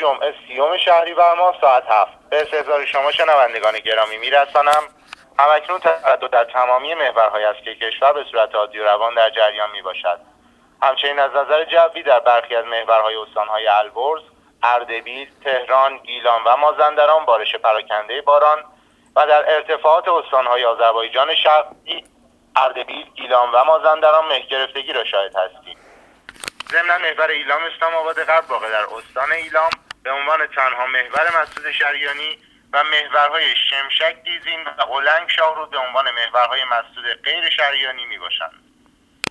جمعه 30 شهریور ماه ساعت 7 به استحضار شما شنوندگان گرامی میرسانم. همکنون تردد در تمامی محورهای است که کشور به صورت عادی و روان در جریان می باشد. همچنین از نظر جوی در برخی از محورهای استانهای البرز، اردبیل، تهران، گیلان و مازندران بارش پراکنده باران و در ارتفاعات استانهای آذربایجان شرقی، اردبیل، گیلان و مازندران مه گرفتگی را شاهد هستیم. ضمن محور ایلام اسلام آباد غرب واقع در استان ایلام به عنوان تنها محور مسدود شریانی و محورهای شمشک دیزین و قلنگ شاهرود به عنوان محورهای مسدود غیر شریانی می باشند.